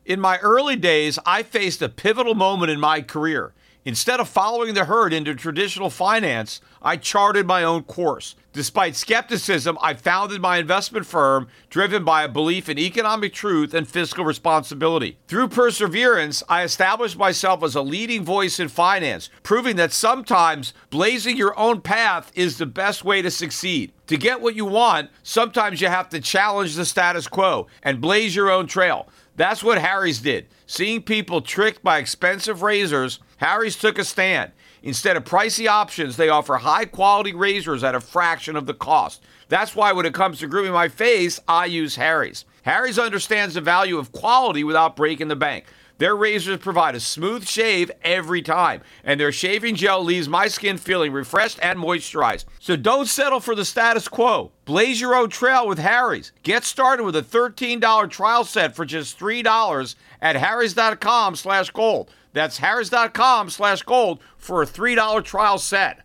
In my early days, I faced a pivotal moment in my career. Instead of following the herd into traditional finance, I charted my own course. Despite skepticism, I founded my investment firm driven by a belief in economic truth and fiscal responsibility. Through perseverance, I established myself as a leading voice in finance, proving that sometimes blazing your own path is the best way to succeed. To get what you want, sometimes you have to challenge the status quo and blaze your own trail. That's what Harry's did. Seeing people tricked by expensive razors, Harry's took a stand. Instead of pricey options, they offer high-quality razors at a fraction of the cost. That's why when it comes to grooming my face, I use Harry's. Harry's understands the value of quality without breaking the bank. Their razors provide a smooth shave every time, and their shaving gel leaves my skin feeling refreshed and moisturized. So don't settle for the status quo. Blaze your own trail with Harry's. Get started with a $13 trial set for just $3 at harrys.com/gold. That's harrys.com/gold for a $3 trial set.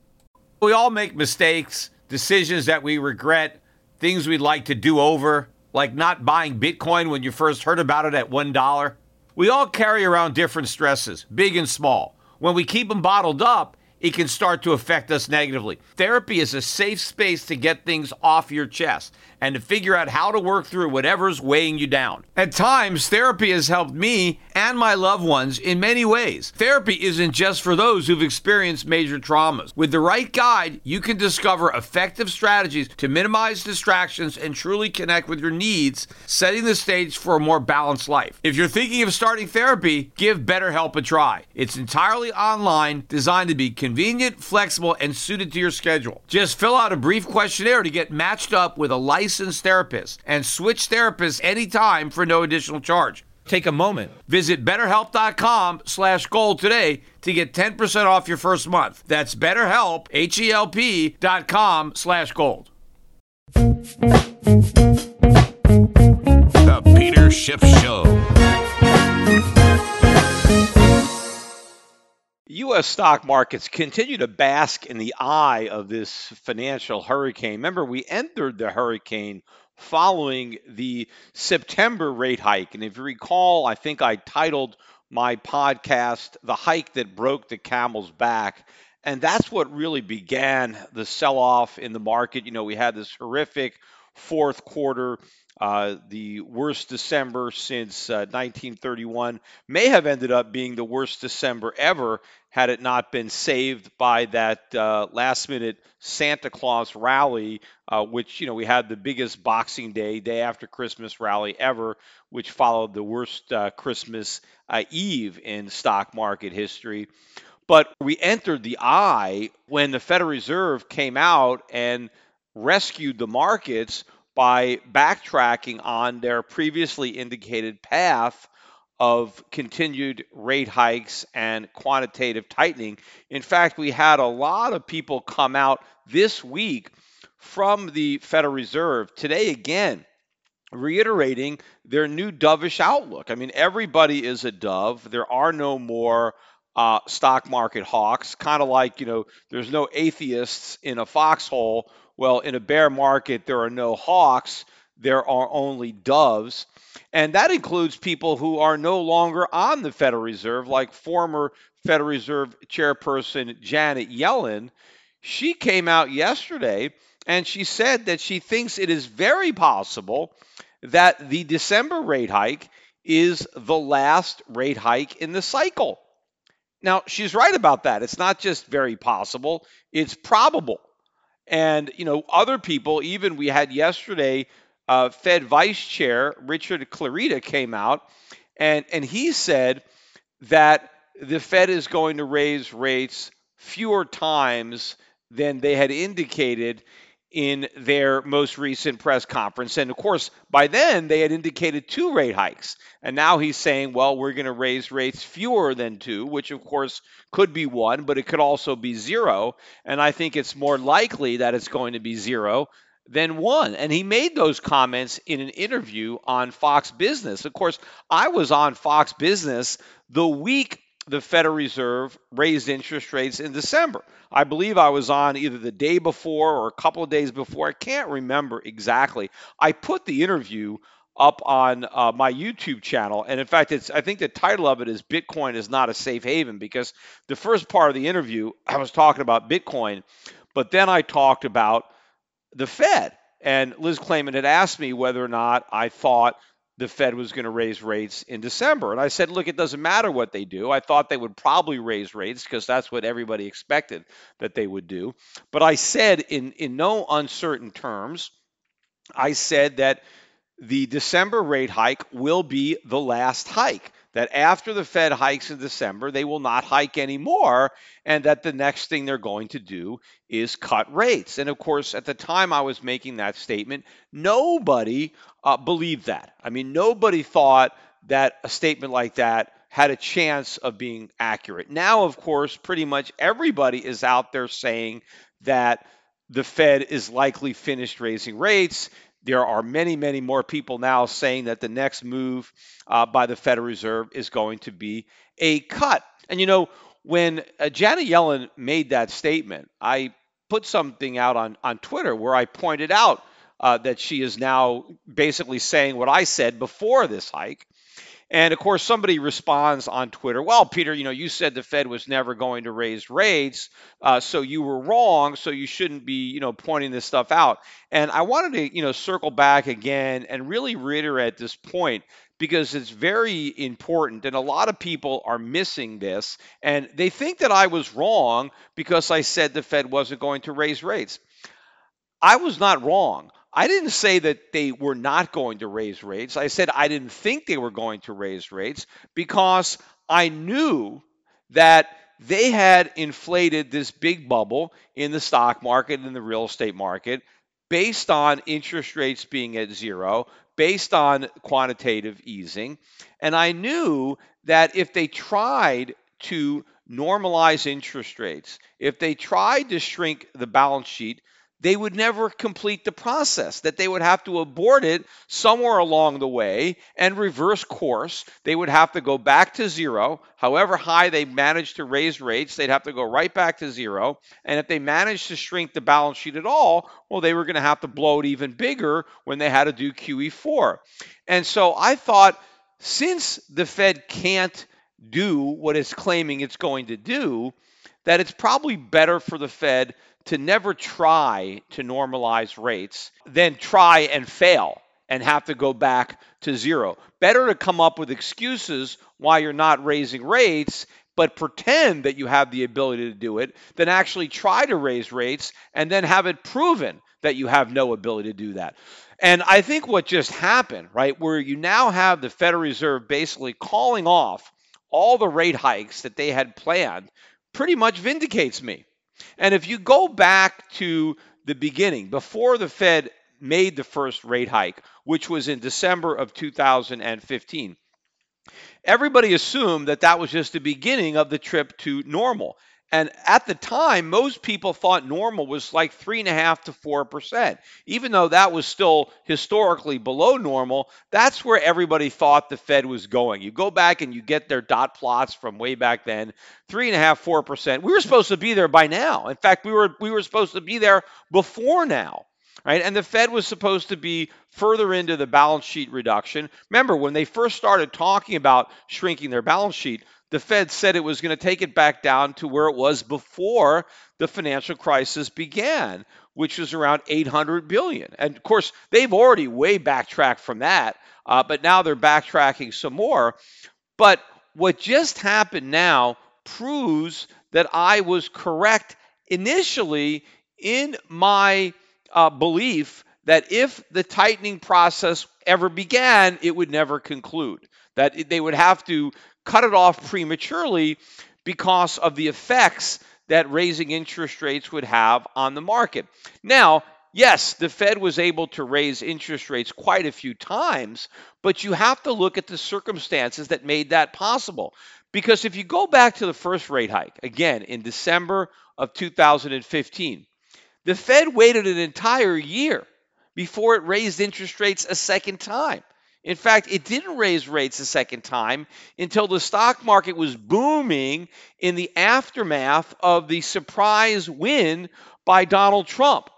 We all make mistakes, decisions that we regret, things we'd like to do over, like not buying Bitcoin when you first heard about it at $1. We all carry around different stresses, big and small. When we keep them bottled up, it can start to affect us negatively. Therapy is a safe space to get things off your chest and to figure out how to work through whatever's weighing you down. At times, therapy has helped me and my loved ones in many ways. Therapy isn't just for those who've experienced major traumas. With the right guide, you can discover effective strategies to minimize distractions and truly connect with your needs, setting the stage for a more balanced life. If you're thinking of starting therapy, give BetterHelp a try. It's entirely online, designed to be convenient, flexible, and suited to your schedule. Just fill out a brief questionnaire to get matched up with a licensed therapist and switch therapists anytime for no additional charge. Take a moment. Visit BetterHelp.com/gold today to get 10% off your first month. That's BetterHelp, HELP.com/gold. The Peter Schiff Show. U.S. stock markets continue to bask in the eye of this financial hurricane. Remember, we entered the hurricane following the September rate hike. And if you recall, I think I titled my podcast, The Hike That Broke the Camel's Back. And that's what really began the sell-off in the market. You know, we had this horrific fourth quarter. The worst December since 1931, may have ended up being the worst December ever had it not been saved by that last-minute Santa Claus rally, which, you know, we had the biggest Boxing Day, day after Christmas rally ever, which followed the worst Christmas Eve in stock market history. But we entered the eye when the Federal Reserve came out and rescued the markets by backtracking on their previously indicated path of continued rate hikes and quantitative tightening. In fact, we had a lot of people come out this week from the Federal Reserve today again, reiterating their new dovish outlook. I mean, everybody is a dove. There are no more stock market hawks, kind of like, you know, there's no atheists in a foxhole. Well, in a bear market, there are no hawks, there are only doves. And that includes people who are no longer on the Federal Reserve, like former Federal Reserve Chairperson Janet Yellen. She came out yesterday and she said that she thinks it is very possible that the December rate hike is the last rate hike in the cycle. Now, she's right about that. It's not just very possible, it's probable. And, you know, other people, even we had yesterday, Fed Vice Chair Richard Clarida came out and he said that the Fed is going to raise rates fewer times than they had indicated in their most recent press conference. And of course, by then they had indicated 2 rate hikes. And now he's saying, well, we're going to raise rates fewer than 2, which of course could be 1, but it could also be 0. And I think it's more likely that it's going to be 0 than 1. And he made those comments in an interview on Fox Business. Of course, I was on Fox Business the week the Federal Reserve raised interest rates in December. I believe I was on either the day before or a couple of days before. I can't remember exactly. I put the interview up on my YouTube channel. And in fact, I think the title of it is Bitcoin is Not a Safe Haven, because the first part of the interview, I was talking about Bitcoin, but then I talked about the Fed. And Liz Clayman had asked me whether or not I thought the Fed was going to raise rates in December. And I said, look, it doesn't matter what they do. I thought they would probably raise rates because that's what everybody expected that they would do. But I said in no uncertain terms, I said that the December rate hike will be the last hike. That after the Fed hikes in December, they will not hike anymore, and that the next thing they're going to do is cut rates. And of course, at the time I was making that statement, nobody believed that. I mean, nobody thought that a statement like that had a chance of being accurate. Now, of course, pretty much everybody is out there saying that the Fed is likely finished raising rates. There are many, many more people now saying that the next move by the Federal Reserve is going to be a cut. And when Janet Yellen made that statement, I put something out on Twitter where I pointed out that she is now basically saying what I said before this hike. And of course, somebody responds on Twitter, well, Peter, you said the Fed was never going to raise rates, so you were wrong, so you shouldn't be, pointing this stuff out. And I wanted to, circle back again and really reiterate this point because it's very important. And a lot of people are missing this, and they think that I was wrong because I said the Fed wasn't going to raise rates. I was not wrong. I didn't say that they were not going to raise rates. I said I didn't think they were going to raise rates because I knew that they had inflated this big bubble in the stock market and the real estate market based on interest rates being at zero, based on quantitative easing. And I knew that if they tried to normalize interest rates, if they tried to shrink the balance sheet, they would never complete the process, that they would have to abort it somewhere along the way and reverse course. They would have to go back to zero. However high they managed to raise rates, they'd have to go right back to zero. And if they managed to shrink the balance sheet at all, well, they were going to have to blow it even bigger when they had to do QE4. And so I thought, since the Fed can't do what it's claiming it's going to do, that it's probably better for the Fed to never try to normalize rates than try and fail and have to go back to zero. Better to come up with excuses why you're not raising rates, but pretend that you have the ability to do it, than actually try to raise rates and then have it proven that you have no ability to do that. And I think what just happened, right, where you now have the Federal Reserve basically calling off all the rate hikes that they had planned, pretty much vindicates me. And if you go back to the beginning, before the Fed made the first rate hike, which was in December of 2015, everybody assumed that that was just the beginning of the trip to normal. And at the time, most people thought normal was like 3.5% to 4%. Even though that was still historically below normal, that's where everybody thought the Fed was going. You go back and you get their dot plots from way back then, 3.5%, 4%. We were supposed to be there by now. In fact, we were supposed to be there before now. Right? And the Fed was supposed to be further into the balance sheet reduction. Remember, when they first started talking about shrinking their balance sheet, the Fed said it was going to take it back down to where it was before the financial crisis began, which was around $800 billion. And of course, they've already way backtracked from that, but now they're backtracking some more. But what just happened now proves that I was correct initially in my belief that if the tightening process ever began, it would never conclude, that they would have to cut it off prematurely because of the effects that raising interest rates would have on the market. Now, yes, the Fed was able to raise interest rates quite a few times, but you have to look at the circumstances that made that possible. Because if you go back to the first rate hike, again, in December of 2015, the Fed waited an entire year before it raised interest rates a second time. In fact, it didn't raise rates a second time until the stock market was booming in the aftermath of the surprise win by Donald Trump.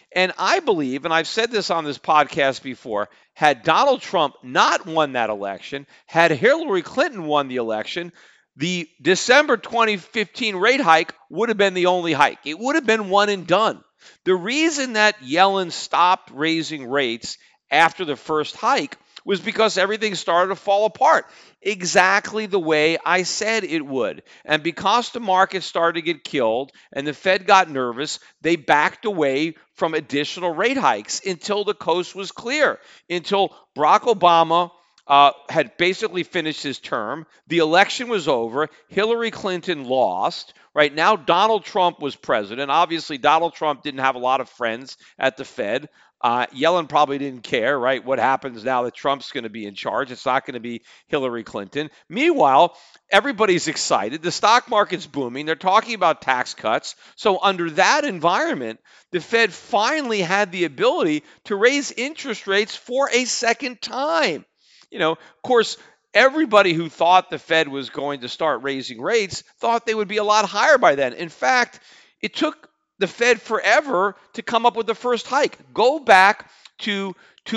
And I believe, and I've said this on this podcast before, had Donald Trump not won that election, had Hillary Clinton won the election, the December 2015 rate hike would have been the only hike. It would have been one and done. The reason that Yellen stopped raising rates after the first hike was because everything started to fall apart exactly the way I said it would. And because the market started to get killed and the Fed got nervous, they backed away from additional rate hikes until the coast was clear, until Barack Obama had basically finished his term. The election was over. Hillary Clinton lost. Right now, Donald Trump was president. Obviously, Donald Trump didn't have a lot of friends at the Fed. Yellen probably didn't care, right? What happens now that Trump's going to be in charge? It's not going to be Hillary Clinton. Meanwhile, everybody's excited. The stock market's booming. They're talking about tax cuts. So under that environment, the Fed finally had the ability to raise interest rates for a second time. Of course, everybody who thought the Fed was going to start raising rates thought they would be a lot higher by then. In fact, it took the Fed forever to come up with the first hike. Go back to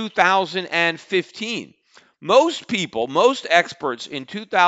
2015. Most people, most experts in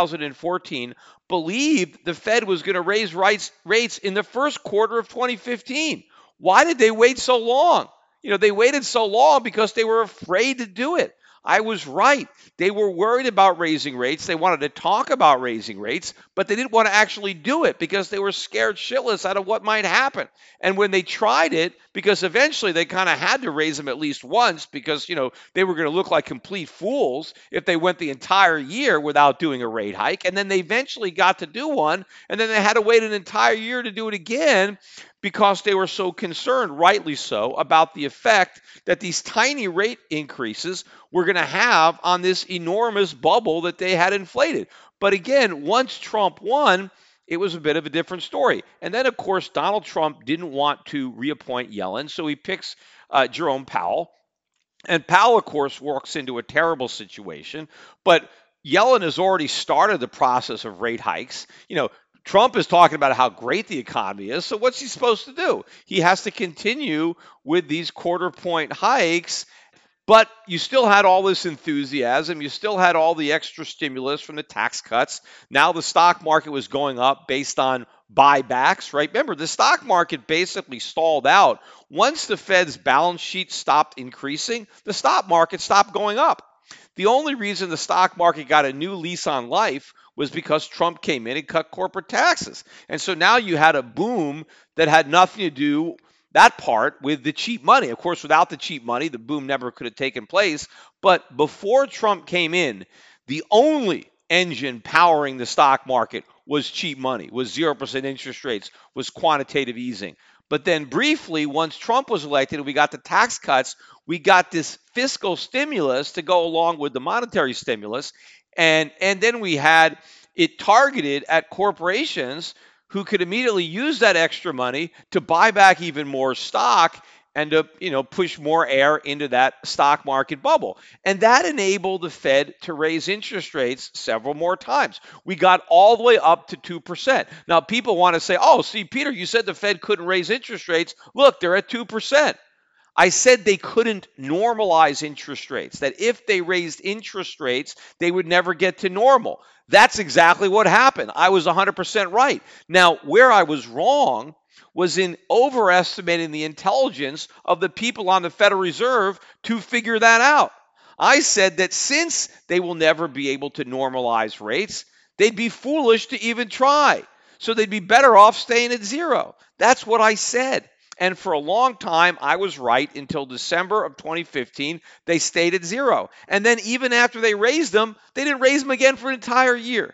2014 believed the Fed was going to raise rates in the first quarter of 2015. Why did they wait so long? They waited so long because they were afraid to do it. I was right. They were worried about raising rates. They wanted to talk about raising rates, but they didn't want to actually do it because they were scared shitless out of what might happen. And when they tried it, because eventually they kind of had to raise them at least once because, they were going to look like complete fools if they went the entire year without doing a rate hike. And then they eventually got to do one, and then they had to wait an entire year to do it again because they were so concerned, rightly so, about the effect that these tiny rate increases were going to have on this enormous bubble that they had inflated. But again, once Trump won, it was a bit of a different story. And then, of course, Donald Trump didn't want to reappoint Yellen, so he picks Jerome Powell. And Powell, of course, walks into a terrible situation. But Yellen has already started the process of rate hikes. Trump is talking about how great the economy is. So what's he supposed to do? He has to continue with these quarter point hikes. But you still had all this enthusiasm. You still had all the extra stimulus from the tax cuts. Now the stock market was going up based on buybacks, right? Remember, the stock market basically stalled out. Once the Fed's balance sheet stopped increasing, the stock market stopped going up. The only reason the stock market got a new lease on life was because Trump came in and cut corporate taxes. And so now you had a boom that had nothing to do, that part, with the cheap money. Of course, without the cheap money, the boom never could have taken place. But before Trump came in, the only engine powering the stock market was cheap money, was 0% interest rates, was quantitative easing. But then briefly, once Trump was elected and we got the tax cuts, we got this fiscal stimulus to go along with the monetary stimulus. And then we had it targeted at corporations who could immediately use that extra money to buy back even more stock and to push more air into that stock market bubble. And that enabled the Fed to raise interest rates several more times. We got all the way up to 2%. Now, people want to say, oh, see, Peter, you said the Fed couldn't raise interest rates. Look, they're at 2%. I said they couldn't normalize interest rates, that if they raised interest rates, they would never get to normal. That's exactly what happened. I was 100% right. Now, where I was wrong was in overestimating the intelligence of the people on the Federal Reserve to figure that out. I said that since they will never be able to normalize rates, they'd be foolish to even try. So they'd be better off staying at zero. That's what I said. And for a long time, I was right until December of 2015, they stayed at zero. And then even after they raised them, they didn't raise them again for an entire year.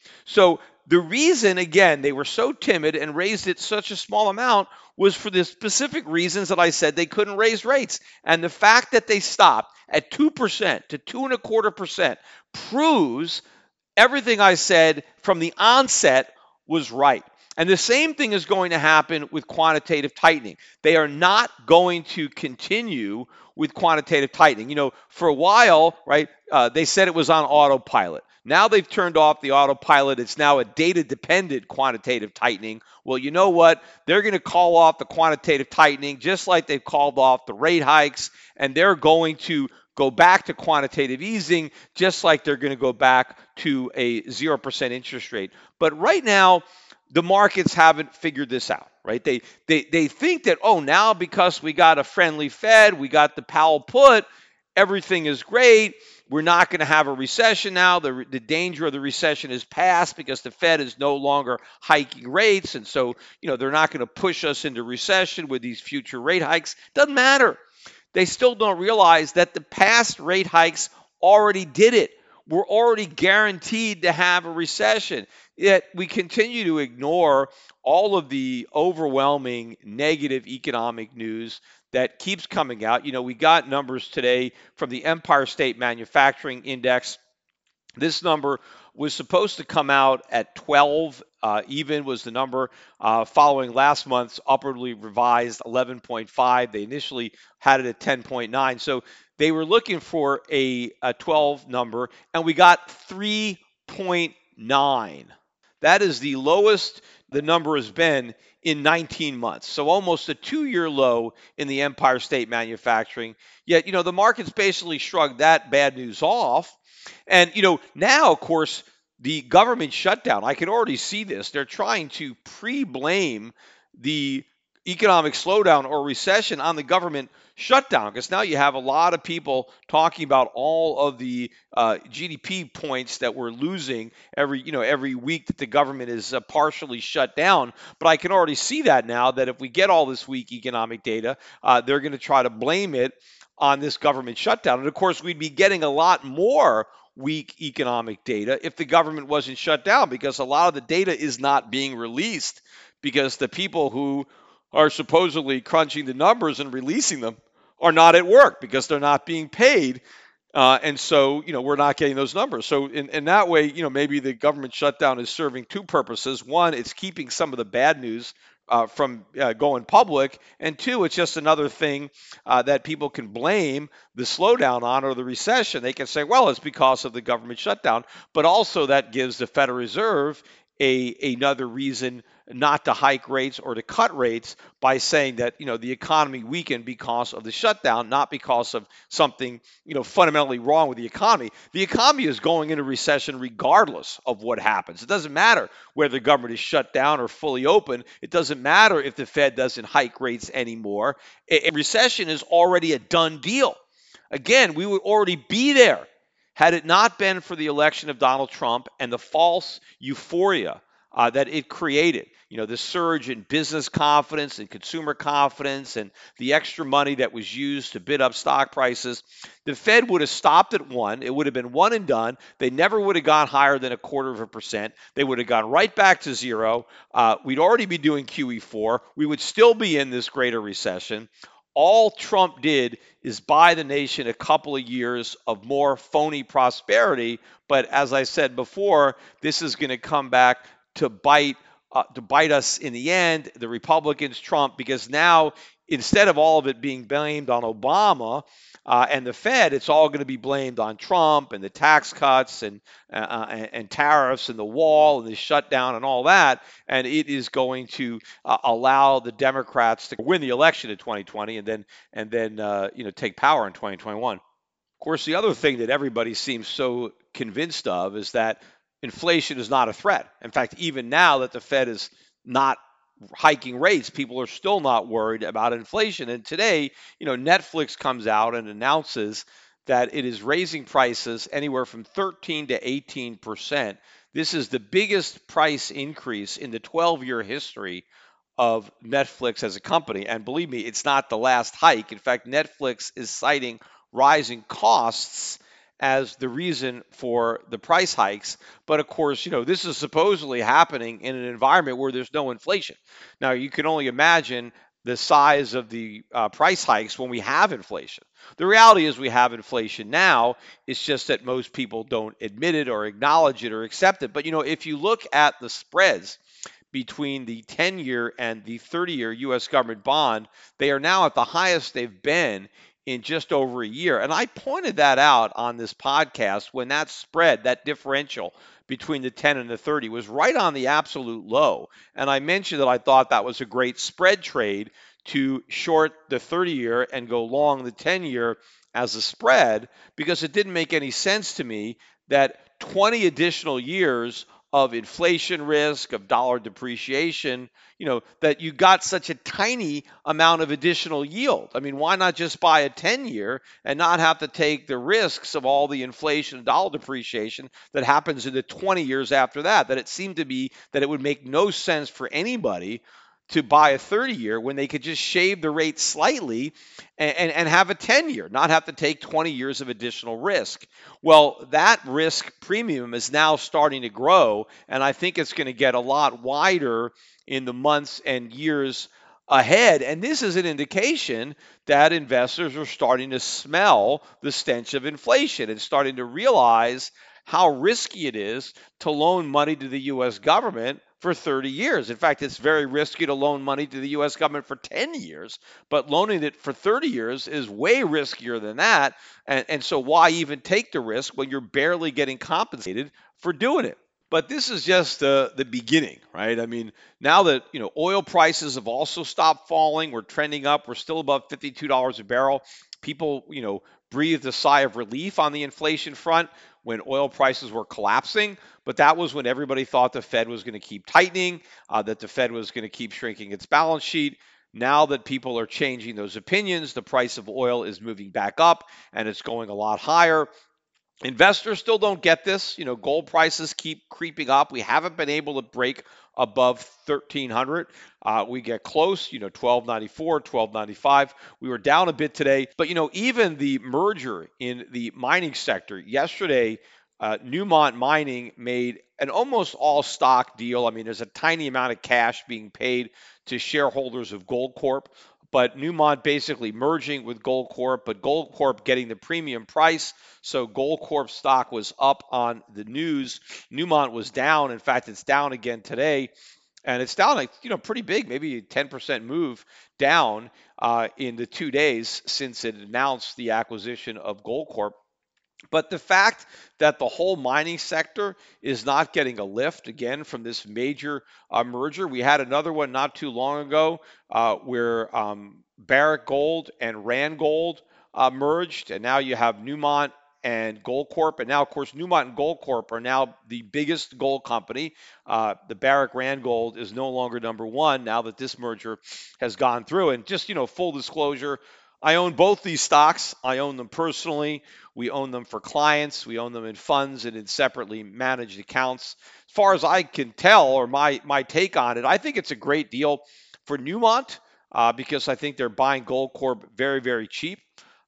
So the reason, again, they were so timid and raised it such a small amount was for the specific reasons that I said they couldn't raise rates. And the fact that they stopped at 2% to 2.25% proves everything I said from the onset was right. And the same thing is going to happen with quantitative tightening. They are not going to continue with quantitative tightening. For a while, right, they said it was on autopilot. Now they've turned off the autopilot. It's now a data-dependent quantitative tightening. Well, you know what? They're going to call off the quantitative tightening just like they've called off the rate hikes, and they're going to go back to quantitative easing just like they're going to go back to a 0% interest rate. But right now, the markets haven't figured this out, right? They think that, oh, now because we got a friendly Fed, we got the Powell put, everything is great. We're not going to have a recession now. The danger of the recession is past because the Fed is no longer hiking rates. And so, they're not going to push us into recession with these future rate hikes. Doesn't matter. They still don't realize that the past rate hikes already did it. We're already guaranteed to have a recession. Yet we continue to ignore all of the overwhelming negative economic news that keeps coming out. We got numbers today from the Empire State Manufacturing Index. This number was supposed to come out at 12. Even was the number following last month's upwardly revised 11.5. They initially had it at 10.9. So they were looking for a 12 number, and we got 3.9. That is the lowest the number has been in 19 months. So almost a 2-year low in the Empire State Manufacturing. Yet, the markets basically shrugged that bad news off. And, now, of course, the government shutdown, I can already see this. They're trying to pre-blame the economic slowdown or recession on the government shutdown, because now you have a lot of people talking about all of the GDP points that we're losing every week that the government is partially shut down. But I can already see that now, that if we get all this weak economic data, they're going to try to blame it on this government shutdown. And of course, we'd be getting a lot more weak economic data if the government wasn't shut down, because a lot of the data is not being released because the people who are supposedly crunching the numbers and releasing them are not at work because they're not being paid. And so, we're not getting those numbers. So in that way, maybe the government shutdown is serving two purposes. One, it's keeping some of the bad news from going public. And two, it's just another thing that people can blame the slowdown on or the recession. They can say, well, it's because of the government shutdown. But also that gives the Federal Reserve another reason not to hike rates or to cut rates by saying that, the economy weakened because of the shutdown, not because of something, fundamentally wrong with the economy. The economy is going into recession regardless of what happens. It doesn't matter whether the government is shut down or fully open. It doesn't matter if the Fed doesn't hike rates anymore. A recession is already a done deal. Again, we would already be there had it not been for the election of Donald Trump and the false euphoria that it created. The surge in business confidence and consumer confidence and the extra money that was used to bid up stock prices. The Fed would have stopped at 1. It would have been one and done. They never would have gone higher than 0.25%. They would have gone right back to 0. We'd already be doing QE4. We would still be in this greater recession. All Trump did is buy the nation a couple of years of more phony prosperity. But as I said before, this is going to come back to bite us in the end, the Republicans, Trump, because now instead of all of it being blamed on Obama and the Fed, it's all going to be blamed on Trump and the tax cuts and tariffs and the wall and the shutdown and all that. And it is going to allow the Democrats to win the election in 2020 and then take power in 2021. Of course, the other thing that everybody seems so convinced of is that inflation is not a threat. In fact, even now that the Fed is not hiking rates, people are still not worried about inflation. And today, Netflix comes out and announces that it is raising prices anywhere from 13 to 18%. This is the biggest price increase in the 12-year history of Netflix as a company. And believe me, it's not the last hike. In fact, Netflix is citing rising costs as the reason for the price hikes. But of course, this is supposedly happening in an environment where there's no inflation. Now, you can only imagine the size of the price hikes when we have inflation. The reality is we have inflation now. It's just that most people don't admit it or acknowledge it or accept it. But, if you look at the spreads between the 10-year and the 30-year U.S. government bond, they are now at the highest they've been in just over a year. And I pointed that out on this podcast when that spread, that differential between the 10 and the 30 was right on the absolute low. And I mentioned that I thought that was a great spread trade to short the 30-year and go long the 10-year as a spread, because it didn't make any sense to me that 20 additional years of inflation risk, of dollar depreciation, that you got such a tiny amount of additional yield. I mean, why not just buy a 10-year and not have to take the risks of all the inflation and dollar depreciation that happens in the 20 years after that? That it seemed to be that it would make no sense for anybody to buy a 30-year when they could just shave the rate slightly and have a 10-year, not have to take 20 years of additional risk. Well, that risk premium is now starting to grow, and I think it's going to get a lot wider in the months and years ahead. And this is an indication that investors are starting to smell the stench of inflation and starting to realize how risky it is to loan money to the U.S. government for 30 years. In fact, it's very risky to loan money to the U.S. government for 10 years, but loaning it for 30 years is way riskier than that. And so why even take the risk when you're barely getting compensated for doing it? But this is just the beginning, right? I mean, now that oil prices have also stopped falling, we're trending up. We're still above $52 a barrel. People, breathed a sigh of relief on the inflation front when oil prices were collapsing. But that was when everybody thought the Fed was going to keep tightening, that the Fed was going to keep shrinking its balance sheet. Now that people are changing those opinions, the price of oil is moving back up and it's going a lot higher. Investors still don't get this. Gold prices keep creeping up. We haven't been able to break above 1,300. We get close, 1294, 1295. We were down a bit today. But, even the merger in the mining sector yesterday, Newmont Mining made an almost all stock deal. I mean, there's a tiny amount of cash being paid to shareholders of Goldcorp, but Newmont basically merging with Goldcorp, but Goldcorp getting the premium price. So Goldcorp stock was up on the news. Newmont was down. In fact, it's down again today. And it's down pretty big, maybe a 10% move down in the 2 days since it announced the acquisition of Goldcorp. But the fact that the whole mining sector is not getting a lift again from this major merger, we had another one not too long ago where Barrick Gold and Randgold merged, and now you have Newmont and Goldcorp, and now of course Newmont and Goldcorp are now the biggest gold company. The Barrick Randgold is no longer number one now that this merger has gone through. And just full disclosure, I own both these stocks. I own them personally. We own them for clients. We own them in funds and in separately managed accounts. As far as I can tell, or my take on it, I think it's a great deal for Newmont because I think they're buying Goldcorp very, very cheap.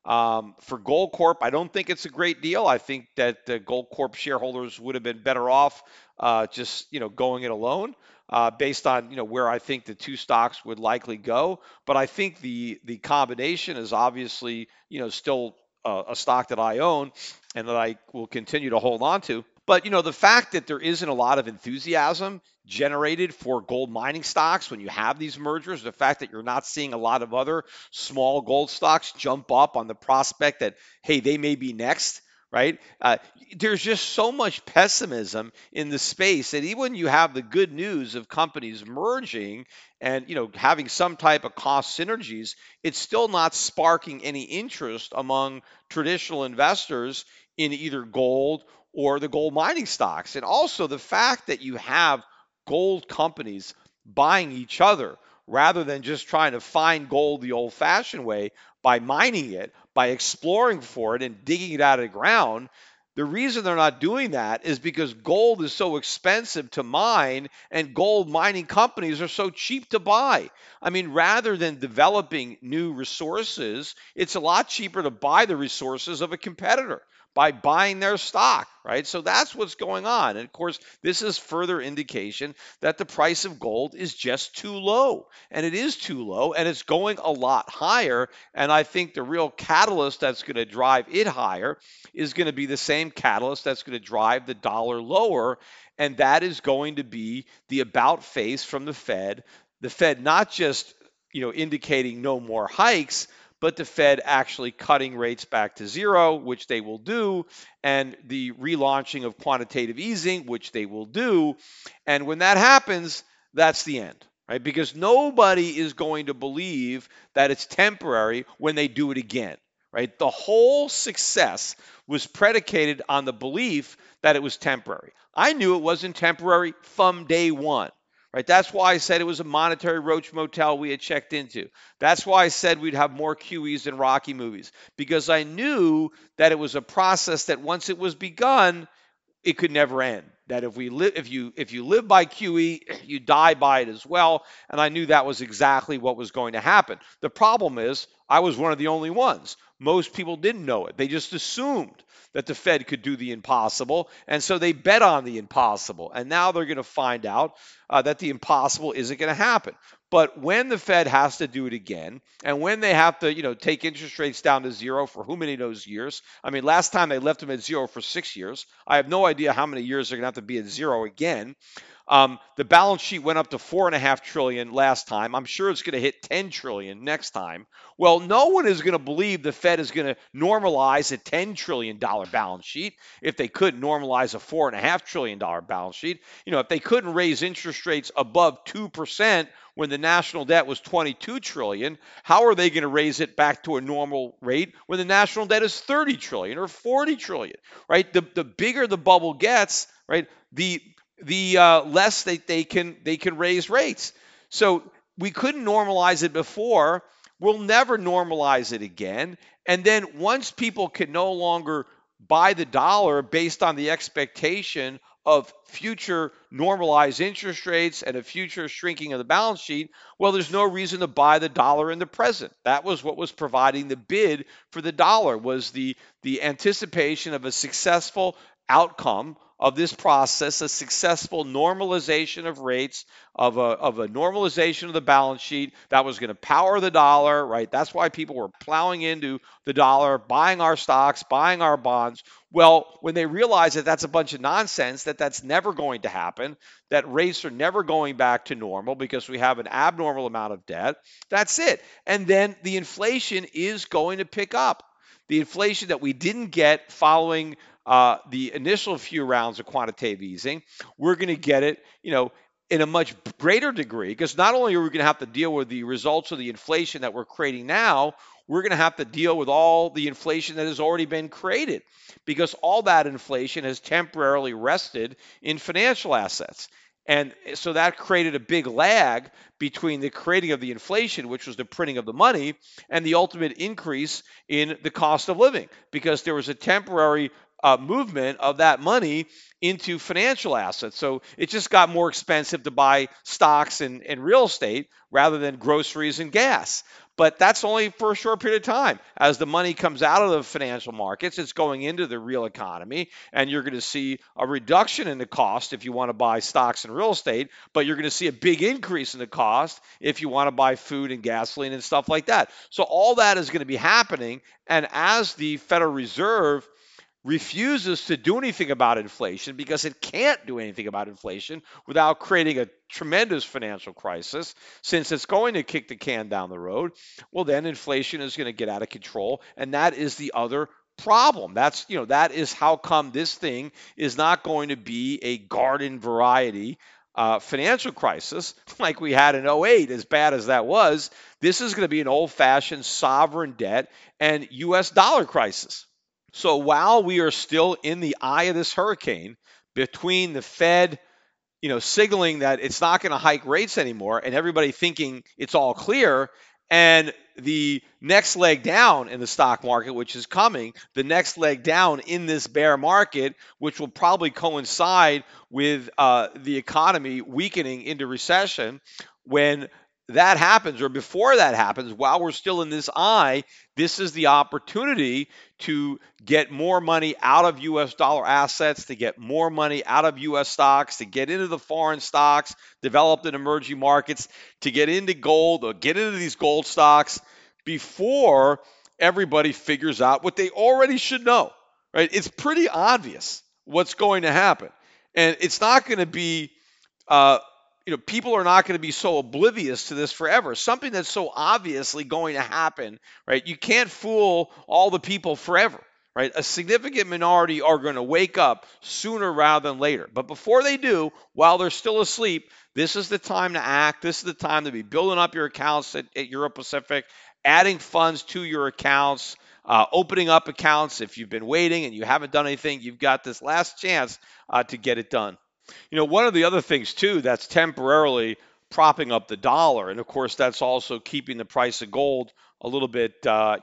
For Goldcorp, I don't think it's a great deal. I think that the Goldcorp shareholders would have been better off just going it alone. Based on where I think the two stocks would likely go, but I think the combination is obviously still a stock that I own and that I will continue to hold on to. But the fact that there isn't a lot of enthusiasm generated for gold mining stocks when you have these mergers, the fact that you're not seeing a lot of other small gold stocks jump up on the prospect that hey, they may be next. Right? There's just so much pessimism in the space that even when you have the good news of companies merging and having some type of cost synergies, it's still not sparking any interest among traditional investors in either gold or the gold mining stocks. And also the fact that you have gold companies buying each other rather than just trying to find gold the old-fashioned way by mining it, by exploring for it and digging it out of the ground. The reason they're not doing that is because gold is so expensive to mine and gold mining companies are so cheap to buy. I mean, rather than developing new resources, it's a lot cheaper to buy the resources of a competitor by buying their stock, right? So that's what's going on. And of course, this is further indication that the price of gold is just too low. And it is too low, and it's going a lot higher. And I think the real catalyst that's going to drive it higher is going to be the same catalyst that's going to drive the dollar lower. And that is going to be the about face from the Fed. The Fed not just indicating no more hikes, but the Fed actually cutting rates back to zero, which they will do, and the relaunching of quantitative easing, which they will do. And when that happens, that's the end, right? Because nobody is going to believe that it's temporary when they do it again, right? The whole success was predicated on the belief that it was temporary. I knew it wasn't temporary from day one. Right. That's why I said it was a monetary roach motel we had checked into. That's why I said we'd have more QEs than Rocky movies, because I knew that it was a process that once it was begun, it could never end. That if you live by QE, you die by it as well. And I knew that was exactly what was going to happen. The problem is I was one of the only ones. Most people didn't know it. They just assumed that the Fed could do the impossible, and so they bet on the impossible. And now they're going to find out that the impossible isn't going to happen. But when the Fed has to do it again, and when they have to, take interest rates down to zero for who many knows years. I mean, last time they left them at zero for 6 years. I have no idea how many years they're going to have to be at zero again. The balance sheet went up to $4.5 trillion last time. I'm sure it's going to hit $10 trillion next time. Well, no one is going to believe the Fed is going to normalize a $10 trillion balance sheet if they couldn't normalize a $4.5 trillion balance sheet. If they couldn't raise interest rates above 2% when the national debt was $22 trillion, how are they going to raise it back to a normal rate when the national debt is $30 trillion or $40 trillion, right? The bigger the bubble gets, right, the less they can raise rates. So we couldn't normalize it before. We'll never normalize it again. And then once people can no longer buy the dollar based on the expectation of future normalized interest rates and a future shrinking of the balance sheet, well, there's no reason to buy the dollar in the present. That was what was providing the bid for the dollar, was the anticipation of a successful outcome of this process, a successful normalization of rates, of a normalization of the balance sheet that was going to power the dollar, right? That's why people were plowing into the dollar, buying our stocks, buying our bonds. Well, when they realize that that's a bunch of nonsense, that that's never going to happen, that rates are never going back to normal because we have an abnormal amount of debt, that's it. And then the inflation is going to pick up. The inflation that we didn't get following the initial few rounds of quantitative easing, we're going to get it, in a much greater degree, because not only are we going to have to deal with the results of the inflation that we're creating now, we're going to have to deal with all the inflation that has already been created, because all that inflation has temporarily rested in financial assets. And so that created a big lag between the creating of the inflation, which was the printing of the money, and the ultimate increase in the cost of living, because there was a temporary movement of that money into financial assets. So it just got more expensive to buy stocks and real estate rather than groceries and gas. But that's only for a short period of time. As the money comes out of the financial markets, it's going into the real economy, and you're going to see a reduction in the cost if you want to buy stocks and real estate, but you're going to see a big increase in the cost if you want to buy food and gasoline and stuff like that. So all that is going to be happening, and as the Federal Reserve refuses to do anything about inflation, because it can't do anything about inflation without creating a tremendous financial crisis, since it's going to kick the can down the road, well, then inflation is going to get out of control. And that is the other problem. That is how come this thing is not going to be a garden variety financial crisis like we had in '08, as bad as that was. This is going to be an old-fashioned sovereign debt and U.S. dollar crisis. So while we are still in the eye of this hurricane, between the Fed, signaling that it's not going to hike rates anymore and everybody thinking it's all clear, and the next leg down in the stock market, which is coming, the next leg down in this bear market, which will probably coincide with the economy weakening into recession, when that happens, or before that happens, while we're still in this eye, this is the opportunity to get more money out of U.S. dollar assets, to get more money out of U.S. stocks, to get into the foreign stocks, developed in emerging markets, to get into gold, or get into these gold stocks before everybody figures out what they already should know, right? It's pretty obvious what's going to happen. And it's not going to be people are not going to be so oblivious to this forever. Something that's so obviously going to happen, right? You can't fool all the people forever, right? A significant minority are going to wake up sooner rather than later. But before they do, while they're still asleep, this is the time to act. This is the time to be building up your accounts at Euro Pacific, adding funds to your accounts, opening up accounts. If you've been waiting and you haven't done anything, you've got this last chance to get it done. One of the other things too that's temporarily propping up the dollar, and of course that's also keeping the price of gold a little bit,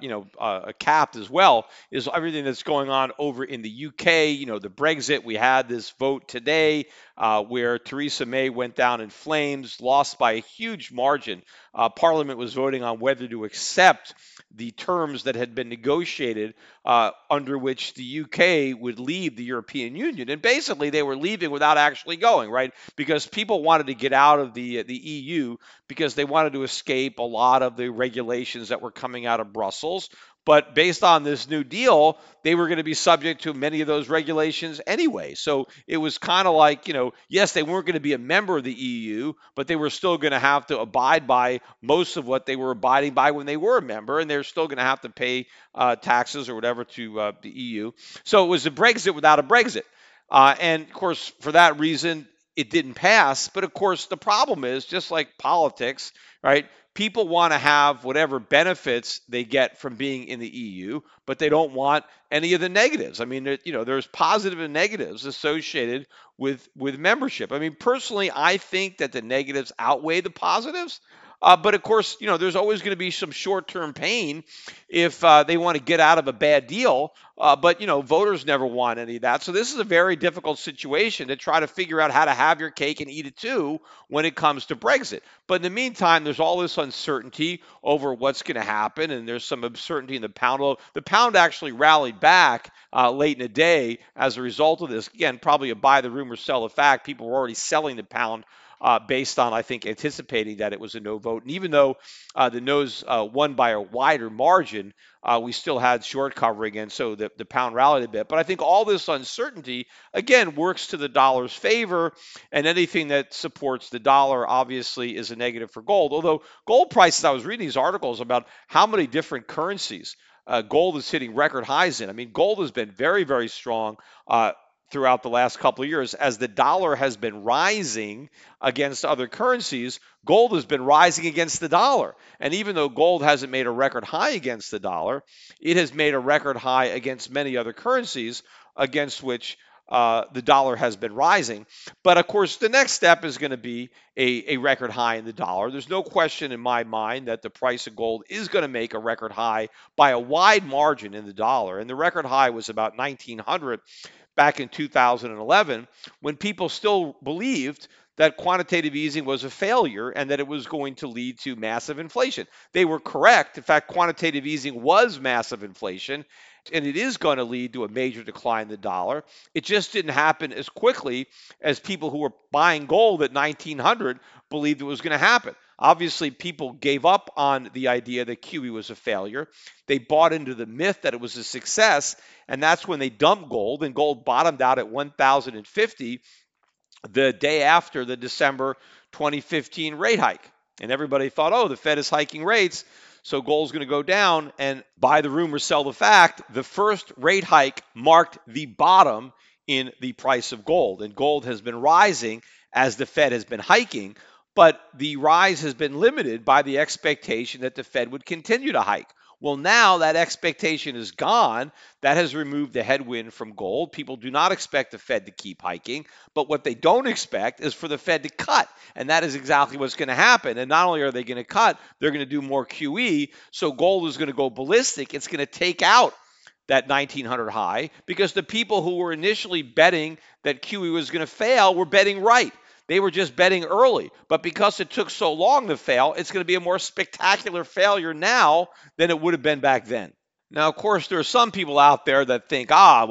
capped as well, is everything that's going on over in the UK. The Brexit. We had this vote today where Theresa May went down in flames, lost by a huge margin. Parliament was voting on whether to accept the terms that had been negotiated under which the UK would leave the European Union. And basically, they were leaving without actually going, right? Because people wanted to get out of the EU because they wanted to escape a lot of the regulations that were coming out of Brussels. But based on this new deal, they were going to be subject to many of those regulations anyway. So it was kind of like, yes, they weren't going to be a member of the EU, but they were still going to have to abide by most of what they were abiding by when they were a member, and they're still going to have to pay taxes or whatever to the EU. So it was a Brexit without a Brexit. And of course, for that reason, it didn't pass. But of course, the problem is just like politics, right? People want to have whatever benefits they get from being in the EU, but they don't want any of the negatives. I mean, there's positive and negatives associated with membership. I mean, personally, I think that the negatives outweigh the positives. But of course, there's always going to be some short-term pain if they want to get out of a bad deal. But voters never want any of that. So this is a very difficult situation to try to figure out how to have your cake and eat it too when it comes to Brexit. But in the meantime, there's all this uncertainty over what's going to happen, and there's some uncertainty in the pound. The pound actually rallied back late in the day as a result of this. Again, probably a buy the rumor, sell the fact. People were already selling the pound based on, I think, anticipating that it was a no vote. And even though the no's won by a wider margin, we still had short covering, and so the pound rallied a bit. But I think all this uncertainty, again, works to the dollar's favor, and anything that supports the dollar obviously is a negative for gold. Although gold prices, I was reading these articles about how many different currencies gold is hitting record highs in. I mean, gold has been very, very strong throughout the last couple of years. As the dollar has been rising against other currencies, gold has been rising against the dollar. And even though gold hasn't made a record high against the dollar, it has made a record high against many other currencies against which the dollar has been rising. But of course, the next step is going to be a record high in the dollar. There's no question in my mind that the price of gold is going to make a record high by a wide margin in the dollar. And the record high was about 1900 back in 2011, when people still believed that quantitative easing was a failure and that it was going to lead to massive inflation. They were correct. In fact, quantitative easing was massive inflation, and it is going to lead to a major decline in the dollar. It just didn't happen as quickly as people who were buying gold at 1900 believed it was going to happen. Obviously, people gave up on the idea that QE was a failure. They bought into the myth that it was a success, and that's when they dumped gold, and gold bottomed out at 1,050 the day after the December 2015 rate hike. And everybody thought, oh, the Fed is hiking rates, so gold's going to go down. And buy the rumor, sell the fact, the first rate hike marked the bottom in the price of gold. And gold has been rising as the Fed has been hiking, but the rise has been limited by the expectation that the Fed would continue to hike. Well, now that expectation is gone. That has removed the headwind from gold. People do not expect the Fed to keep hiking, but what they don't expect is for the Fed to cut, and that is exactly what's going to happen. And not only are they going to cut, they're going to do more QE, so gold is going to go ballistic. It's going to take out that 1900 high because the people who were initially betting that QE was going to fail were betting right. They were just betting early. But because it took so long to fail, it's going to be a more spectacular failure now than it would have been back then. Now, of course, there are some people out there that think,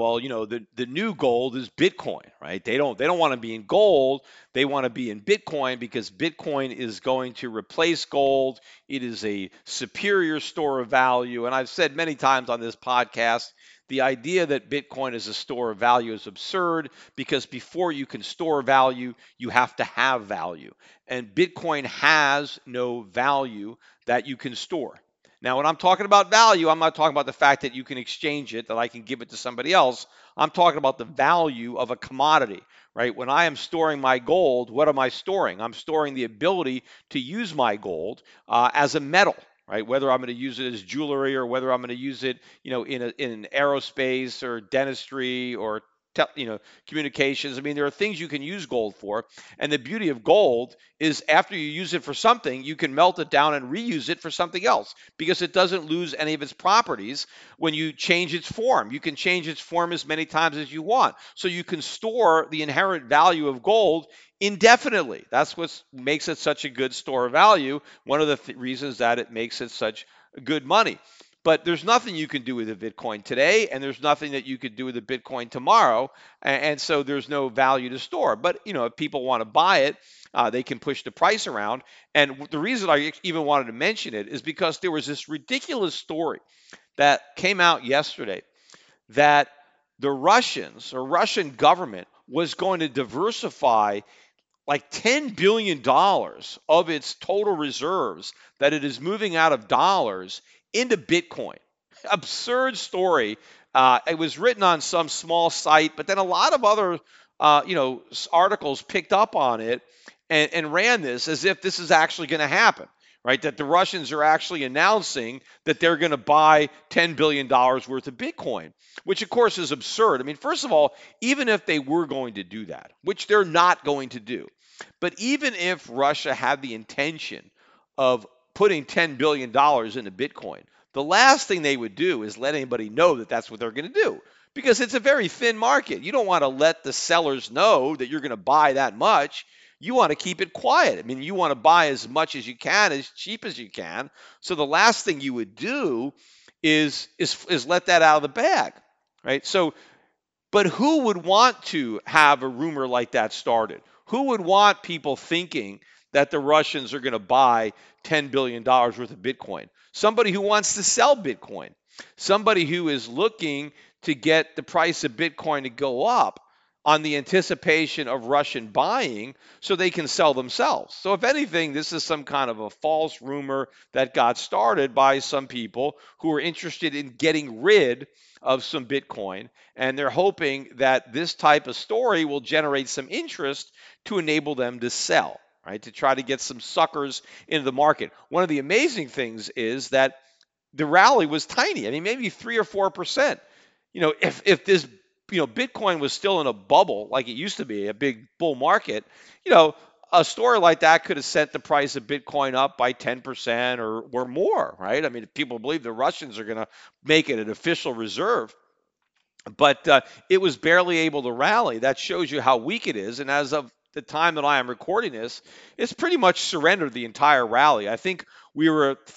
the new gold is Bitcoin, right? They don't want to be in gold. They want to be in Bitcoin because Bitcoin is going to replace gold. It is a superior store of value. And I've said many times on this podcast The idea that Bitcoin is a store of value is absurd because before you can store value, you have to have value. And Bitcoin has no value that you can store. Now, when I'm talking about value, I'm not talking about the fact that you can exchange it, that I can give it to somebody else. I'm talking about the value of a commodity, right? When I am storing my gold, what am I storing? I'm storing the ability to use my gold as a metal, right? Whether I'm going to use it as jewelry or whether I'm going to use it, in aerospace or dentistry or communications. I mean, there are things you can use gold for, and the beauty of gold is after you use it for something, you can melt it down and reuse it for something else because it doesn't lose any of its properties when you change its form. You can change its form as many times as you want, so you can store the inherent value of gold indefinitely. That's what makes it such a good store of value. One of the reasons that it makes it such good money. But there's nothing you can do with a Bitcoin today, and there's nothing that you could do with a Bitcoin tomorrow, and so there's no value to store. But if people want to buy it, they can push the price around. And the reason I even wanted to mention it is because there was this ridiculous story that came out yesterday that the Russians or Russian government was going to diversify like $10 billion of its total reserves that it is moving out of dollars into Bitcoin. Absurd story. It was written on some small site, but then a lot of other, articles picked up on it and ran this as if this is actually going to happen, right? That the Russians are actually announcing that they're going to buy $10 billion worth of Bitcoin, which of course is absurd. I mean, first of all, even if they were going to do that, which they're not going to do, but even if Russia had the intention of putting $10 billion into Bitcoin, the last thing they would do is let anybody know that that's what they're going to do because it's a very thin market. You don't want to let the sellers know that you're going to buy that much. You want to keep it quiet. I mean, you want to buy as much as you can, as cheap as you can. So the last thing you would do is let that out of the bag, right? So, but who would want to have a rumor like that started? Who would want people thinking that the Russians are going to buy $10 billion worth of Bitcoin? Somebody who wants to sell Bitcoin, somebody who is looking to get the price of Bitcoin to go up on the anticipation of Russian buying so they can sell themselves. So if anything, this is some kind of a false rumor that got started by some people who are interested in getting rid of some Bitcoin, and they're hoping that this type of story will generate some interest to enable them to sell, right? To try to get some suckers into the market. One of the amazing things is that the rally was tiny. I mean, maybe 3 or 4%. If this Bitcoin was still in a bubble like it used to be, a big bull market, a story like that could have sent the price of Bitcoin up by 10% or more, right? I mean, if people believe the Russians are going to make it an official reserve, but it was barely able to rally. That shows you how weak it is. And as of the time that I am recording this, it's pretty much surrendered the entire rally. I think we were at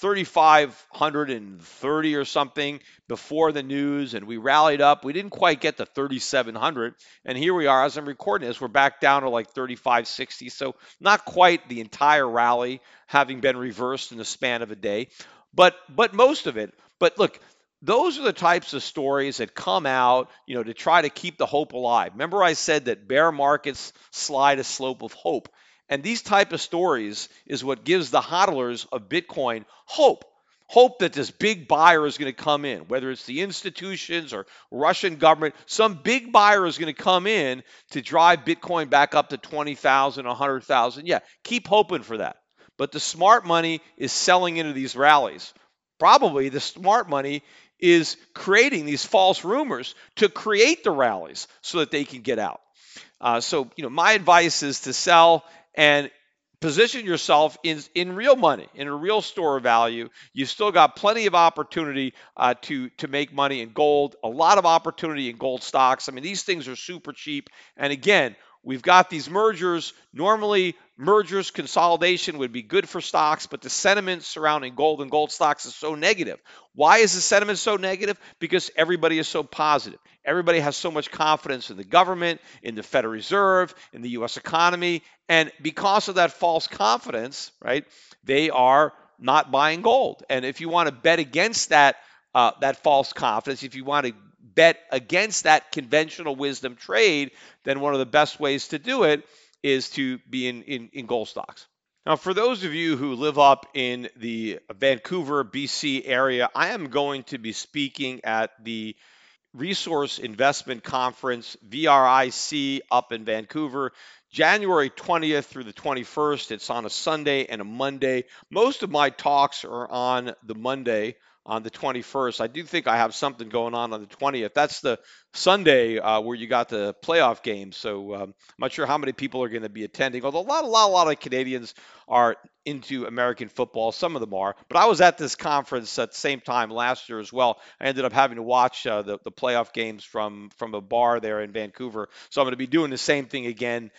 3,530 or something before the news, and we rallied up. We didn't quite get to 3,700, and here we are as I'm recording this. We're back down to like 3,560, so not quite the entire rally having been reversed in the span of a day, but most of it. But look, those are the types of stories that come out, to try to keep the hope alive. Remember I said that bear markets slide a slope of hope. And these type of stories is what gives the hodlers of Bitcoin hope. Hope that this big buyer is going to come in, whether it's the institutions or Russian government, some big buyer is going to come in to drive Bitcoin back up to 20,000, 100,000. Yeah, keep hoping for that. But the smart money is selling into these rallies. Probably the smart money is creating these false rumors to create the rallies so that they can get out. So my advice is to sell and position yourself in real money, in a real store of value. You've still got plenty of opportunity to make money in gold, a lot of opportunity in gold stocks. I mean, these things are super cheap. And again, we've got these mergers. Normally, mergers, consolidation would be good for stocks, but the sentiment surrounding gold and gold stocks is so negative. Why is the sentiment so negative? Because everybody is so positive. Everybody has so much confidence in the government, in the Federal Reserve, in the U.S. economy. And because of that false confidence, right, they are not buying gold. And if you want to bet against that false confidence, if you want to bet against that conventional wisdom trade, then one of the best ways to do it is to be in gold stocks. Now, for those of you who live up in the Vancouver, BC area, I am going to be speaking at the Resource Investment Conference, VRIC, up in Vancouver, January 20th through the 21st. It's on a Sunday and a Monday. Most of my talks are on the Monday, on the 21st. I do think I have something going on the 20th. That's the Sunday where you got the playoff games. So I'm not sure how many people are going to be attending, although a lot of Canadians are into American football. Some of them are. But I was at this conference at the same time last year as well. I ended up having to watch the playoff games from a bar there in Vancouver. So I'm going to be doing the same thing again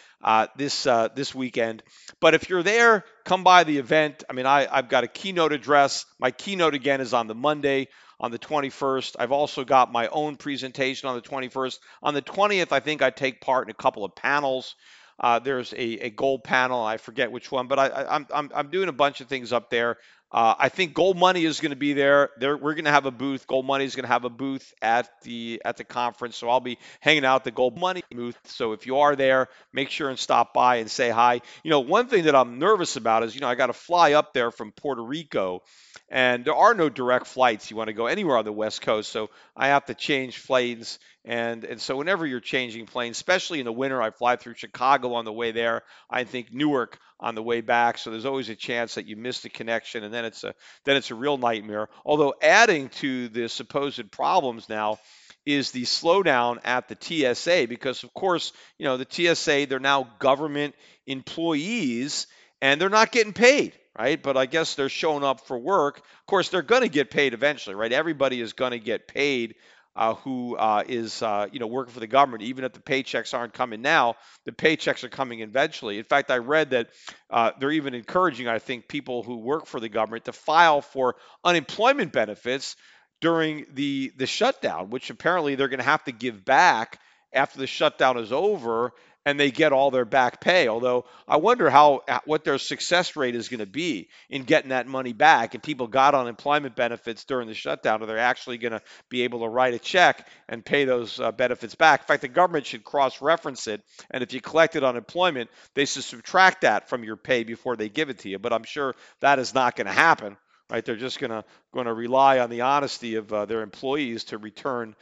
this weekend. But if you're there, come by the event. I mean, I've got a keynote address. My keynote again is on the Monday, on the 21st. I've also got my own presentation on the 21st. On the 20th, I think I take part in a couple of panels. There's a gold panel. I forget which one, but I'm doing a bunch of things up there. I think Gold Money is going to be there. We're going to have a booth. Gold Money is going to have a booth at the conference, so I'll be hanging out at the Gold Money booth. So if you are there, make sure and stop by and say hi. One thing that I'm nervous about is, I got to fly up there from Puerto Rico, and there are no direct flights. You want to go anywhere on the West Coast, so I have to change planes. And so whenever you're changing planes, especially in the winter, I fly through Chicago on the way there. I think Newark on the way back. So there's always a chance that you miss the connection, and then it's a real nightmare. Although adding to the supposed problems now is the slowdown at the TSA, because of course, the TSA, they're now government employees and they're not getting paid. Right. But I guess they're showing up for work. Of course, they're going to get paid eventually. Right. Everybody is going to get paid who is working for the government. Even if the paychecks aren't coming now, the paychecks are coming eventually. In fact, I read that they're even encouraging, I think, people who work for the government to file for unemployment benefits during the shutdown, which apparently they're going to have to give back after the shutdown is over and they get all their back pay. Although I wonder what their success rate is going to be in getting that money back. And people got unemployment benefits during the shutdown, or they're actually going to be able to write a check and pay those benefits back. In fact, the government should cross-reference it. And if you collected unemployment, they should subtract that from your pay before they give it to you. But I'm sure that is not going to happen. Right, they're just going to rely on the honesty of their employees to return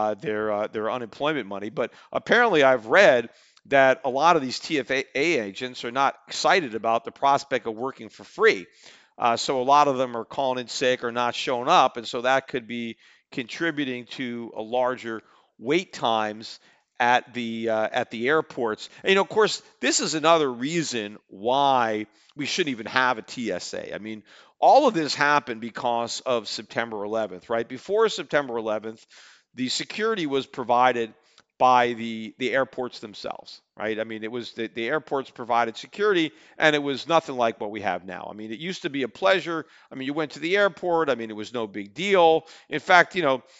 their unemployment money. But apparently, I've read that a lot of these TFA agents are not excited about the prospect of working for free. So a lot of them are calling in sick or not showing up, and so that could be contributing to a larger wait times at the airports. And, of course, this is another reason why we shouldn't even have a TSA. I mean, all of this happened because of September 11th, right? Before September 11th, the security was provided by the airports themselves, right? I mean, it was the airports provided security, and it was nothing like what we have now. I mean, it used to be a pleasure. I mean, you went to the airport. I mean, it was no big deal. In fact,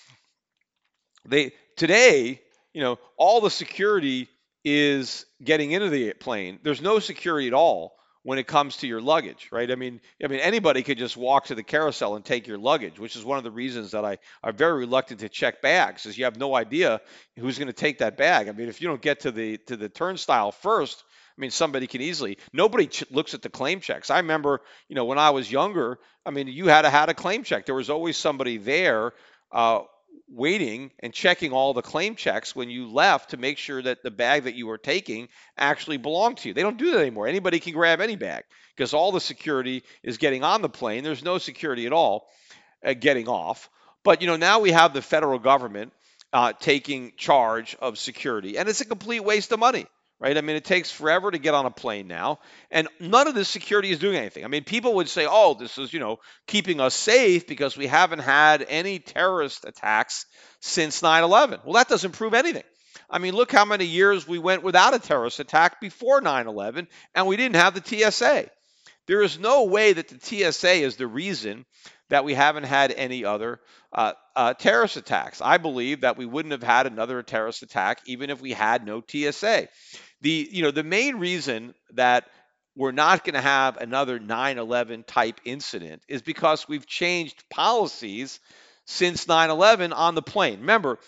today, all the security is getting into the plane. There's no security at all when it comes to your luggage, right? I mean, anybody could just walk to the carousel and take your luggage, which is one of the reasons that I'm very reluctant to check bags, is you have no idea who's going to take that bag. I mean, if you don't get to the turnstile first, I mean, somebody can easily. Nobody looks at the claim checks. I remember, when I was younger, I mean, you had to have a claim check. There was always somebody there waiting and checking all the claim checks when you left to make sure that the bag that you were taking actually belonged to you. They don't do that anymore. Anybody can grab any bag because all the security is getting on the plane. There's no security at all getting off. But, now we have the federal government taking charge of security, and it's a complete waste of money. Right? I mean, it takes forever to get on a plane now, and none of this security is doing anything. I mean, people would say, oh, this is, keeping us safe because we haven't had any terrorist attacks since 9/11. Well, that doesn't prove anything. I mean, look how many years we went without a terrorist attack before 9/11, and we didn't have the TSA. There is no way that the TSA is the reason that we haven't had any other terrorist attacks. I believe that we wouldn't have had another terrorist attack even if we had no TSA. The main reason that we're not going to have another 9/11 type incident is because we've changed policies since 9/11 on the plane. Remember,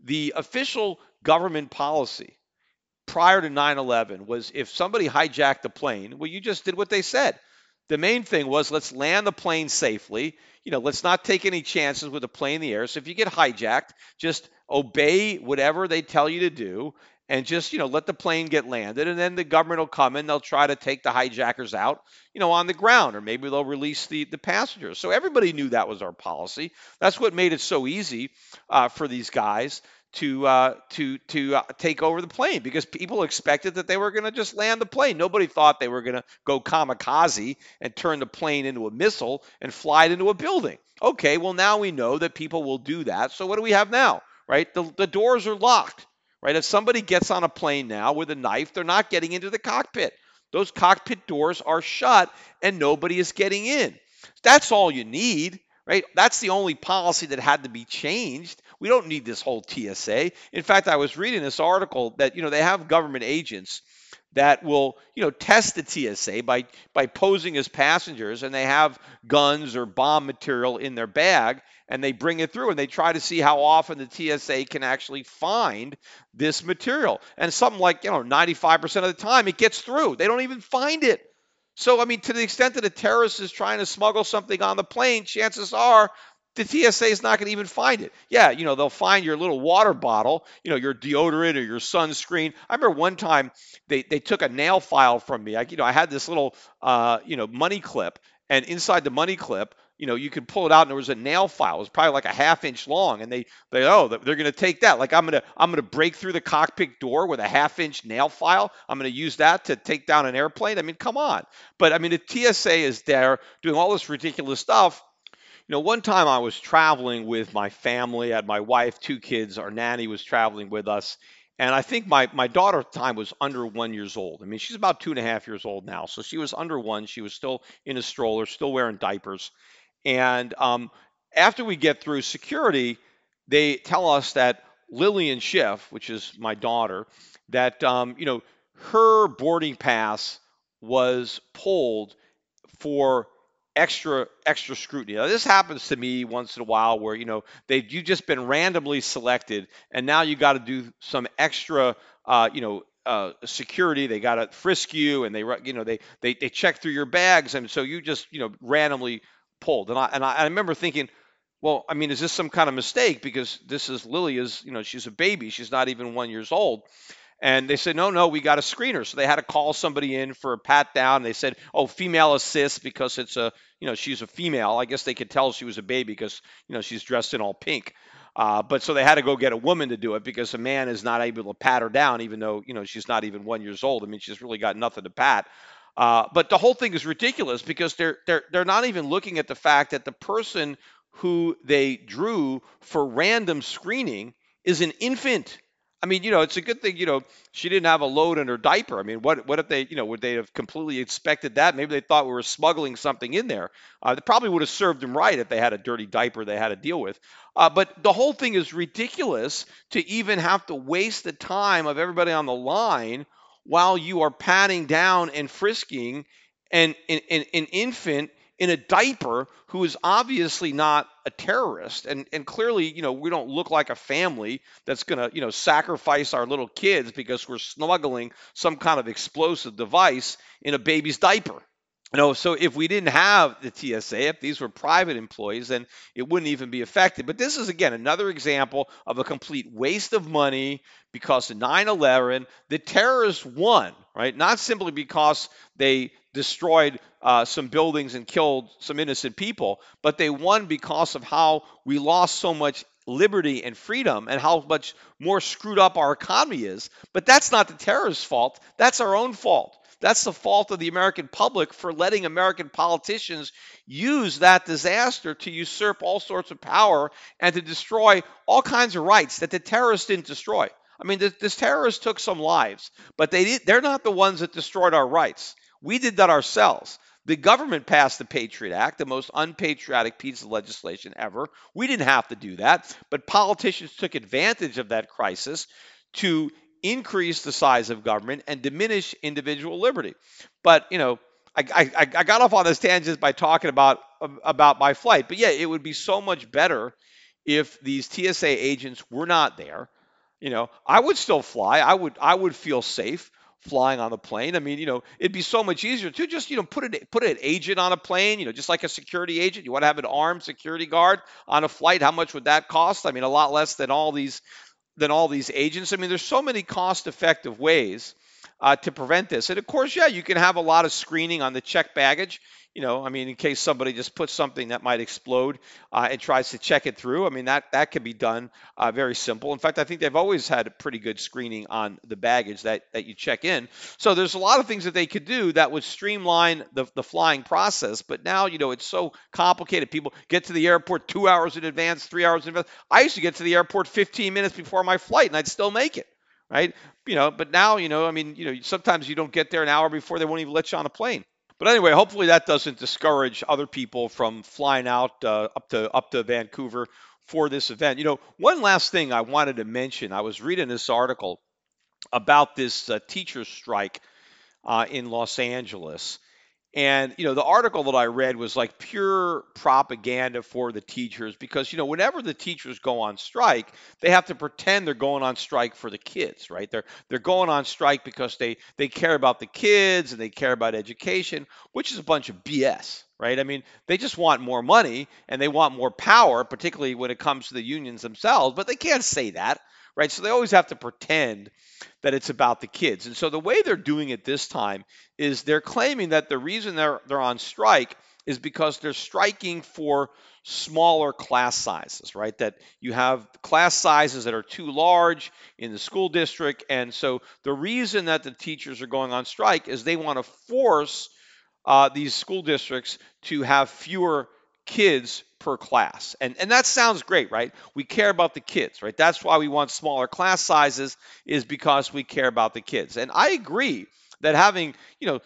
the official government policy prior to 9/11 was if somebody hijacked the plane, well, you just did what they said. The main thing was let's land the plane safely. Let's not take any chances with a plane in the air. So if you get hijacked, just obey whatever they tell you to do and just, let the plane get landed. And then the government will come in. They'll try to take the hijackers out, on the ground, or maybe they'll release the passengers. So everybody knew that was our policy. That's what made it so easy for these guys to take over the plane, because people expected that they were going to just land the plane. Nobody thought they were going to go kamikaze and turn the plane into a missile and fly it into a building. Okay, well, now we know that people will do that. So what do we have now, right? The doors are locked, right? If somebody gets on a plane now with a knife, they're not getting into the cockpit. Those cockpit doors are shut and nobody is getting in. That's all you need, right? That's the only policy that had to be changed. We don't need this whole TSA. In fact, I was reading this article that, they have government agents that will, test the TSA by posing as passengers, and they have guns or bomb material in their bag, and they bring it through and they try to see how often the TSA can actually find this material. And something like, 95% of the time it gets through. They don't even find it. So, I mean, to the extent that a terrorist is trying to smuggle something on the plane, chances are the TSA is not going to even find it. Yeah, they'll find your little water bottle, your deodorant or your sunscreen. I remember one time they took a nail file from me. I had this little, money clip, and inside the money clip, you could pull it out, and there was a nail file. It was probably like a half-inch long, and they're going to take that. Like I'm gonna break through the cockpit door with a half-inch nail file. I'm going to use that to take down an airplane. I mean, come on. But I mean, the TSA is there doing all this ridiculous stuff. One time I was traveling with my family. I had my wife, two kids. Our nanny was traveling with us. And I think my daughter at the time was under 1 years old. I mean, she's about 2.5 years old now. So she was under one. She was still in a stroller, still wearing diapers. And after we get through security, they tell us that Lillian Schiff, which is my daughter, that, her boarding pass was pulled for extra scrutiny. Now, this happens to me once in a while where you've just been randomly selected, and now you got to do some extra security. They got to frisk you, and they check through your bags, and so you just randomly pulled. And I remember thinking, well, I mean, is this some kind of mistake? Because this is Lilia's, she's a baby, she's not even 1 year old. And they said, no, we got to screen her. So they had to call somebody in for a pat down. They said, oh, female assist, because she's a female. I guess they could tell she was a baby because, she's dressed in all pink. But so they had to go get a woman to do it because a man is not able to pat her down, even though, she's not even 1 year old. I mean, she's really got nothing to pat. But the whole thing is ridiculous because they're not even looking at the fact that the person who they drew for random screening is an infant. I mean, it's a good thing, she didn't have a load in her diaper. I mean, what if they, would they have completely expected that? Maybe they thought we were smuggling something in there. They probably would have served them right if they had a dirty diaper they had to deal with. But the whole thing is ridiculous to even have to waste the time of everybody on the line while you are patting down and frisking an infant in a diaper who is obviously not a terrorist. And clearly, we don't look like a family that's going to, sacrifice our little kids because we're smuggling some kind of explosive device in a baby's diaper. So if we didn't have the TSA, if these were private employees, then it wouldn't even be affected. But this is, again, another example of a complete waste of money because of 9/11, the terrorists won, right? Not simply because they destroyed some buildings and killed some innocent people, but they won because of how we lost so much liberty and freedom and how much more screwed up our economy is. But that's not the terrorists' fault. That's our own fault. That's the fault of the American public for letting American politicians use that disaster to usurp all sorts of power and to destroy all kinds of rights that the terrorists didn't destroy. I mean, this terrorists took some lives, but they're not the ones that destroyed our rights. We did that ourselves. The government passed the Patriot Act, the most unpatriotic piece of legislation ever. We didn't have to do that, but politicians took advantage of that crisis to increase the size of government and diminish individual liberty. But, I got off on this tangent by talking about my flight. But yeah, it would be so much better if these TSA agents were not there. I would still fly. I would feel safe flying on the plane. I mean, it'd be so much easier to just, put an agent on a plane, just like a security agent. You want to have an armed security guard on a flight. How much would that cost? I mean, a lot less than all these agents. I mean, there's so many cost-effective ways to prevent this. And of course, yeah, you can have a lot of screening on the checked baggage. I mean, in case somebody just puts something that might explode and tries to check it through. I mean, that can be done very simple. In fact, I think they've always had a pretty good screening on the baggage that you check in. So there's a lot of things that they could do that would streamline the flying process. But now, it's so complicated. People get to the airport 2 hours in advance, 3 hours in advance. I used to get to the airport 15 minutes before my flight, and I'd still make it. Right. But now, I mean, sometimes you don't get there an hour before they won't even let you on a plane. But anyway, hopefully that doesn't discourage other people from flying out up to Vancouver for this event. One last thing I wanted to mention. I was reading this article about this teacher strike in Los Angeles. And, the article that I read was like pure propaganda for the teachers because, whenever the teachers go on strike, they have to pretend they're going on strike for the kids, right? They're going on strike because they care about the kids and they care about education, which is a bunch of BS, right? I mean, they just want more money and they want more power, particularly when it comes to the unions themselves, but they can't say that, right? So they always have to pretend that it's about the kids. And so the way they're doing it this time is they're claiming that the reason they're on strike is because they're striking for smaller class sizes, right? That you have class sizes that are too large in the school district. And so the reason that the teachers are going on strike is they want to force these school districts to have fewer kids per class. And that sounds great, right? We care about the kids, right? That's why we want smaller class sizes, is because we care about the kids. And I agree that having,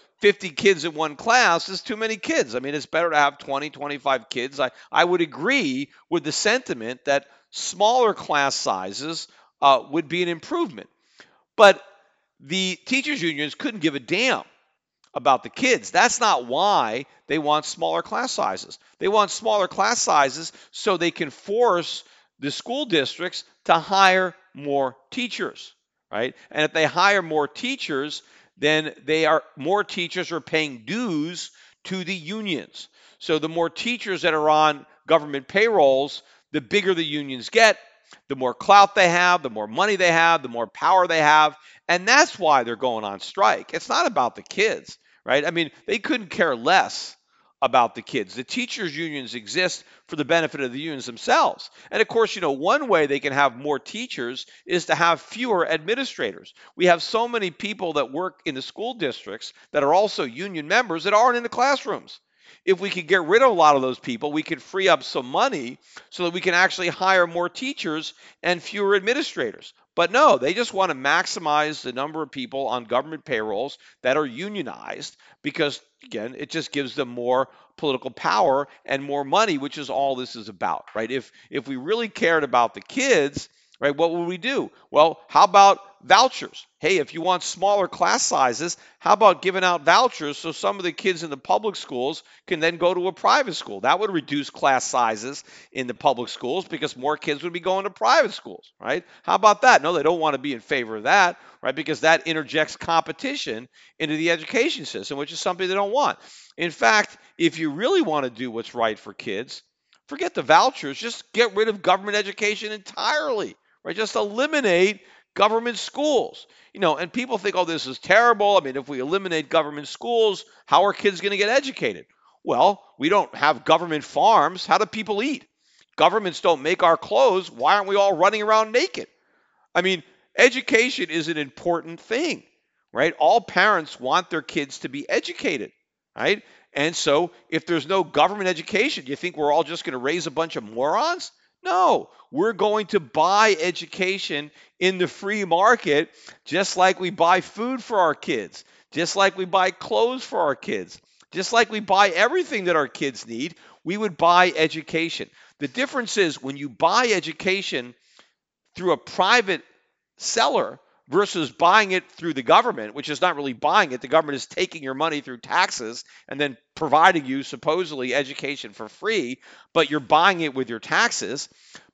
50 kids in one class is too many kids. I mean, it's better to have 20, 25 kids. I would agree with the sentiment that smaller class sizes would be an improvement. But the teachers unions couldn't give a damn about the kids. That's not why they want smaller class sizes. They want smaller class sizes so they can force the school districts to hire more teachers, right? And if they hire more teachers, then more teachers are paying dues to the unions. So the more teachers that are on government payrolls, the bigger the unions get, the more clout they have, the more money they have, the more power they have. And that's why they're going on strike. It's not about the kids, right? I mean, they couldn't care less about the kids. The teachers' unions exist for the benefit of the unions themselves. And of course, one way they can have more teachers is to have fewer administrators. We have so many people that work in the school districts that are also union members that aren't in the classrooms. If we could get rid of a lot of those people, we could free up some money so that we can actually hire more teachers and fewer administrators. But no, they just want to maximize the number of people on government payrolls that are unionized because, again, it just gives them more political power and more money, which is all this is about, right? If we really cared about the kids, right, what would we do? Well, how about vouchers? Hey, if you want smaller class sizes, how about giving out vouchers so some of the kids in the public schools can then go to a private school? That would reduce class sizes in the public schools because more kids would be going to private schools, right? How about that? No, they don't want to be in favor of that, right? Because that interjects competition into the education system, which is something they don't want. In fact, if you really want to do what's right for kids, forget the vouchers, just get rid of government education entirely, right? Just eliminate government schools. And people think, oh, this is terrible. I mean, if we eliminate government schools, how are kids going to get educated? Well, we don't have government farms. How do people eat? Governments don't make our clothes. Why aren't we all running around naked? I mean, education is an important thing, right? All parents want their kids to be educated, right? And so if there's no government education, do you think we're all just going to raise a bunch of morons? No, we're going to buy education in the free market, just like we buy food for our kids, just like we buy clothes for our kids, just like we buy everything that our kids need, we would buy education. The difference is when you buy education through a private seller versus buying it through the government, which is not really buying it. The government is taking your money through taxes and then providing you supposedly education for free, but you're buying it with your taxes.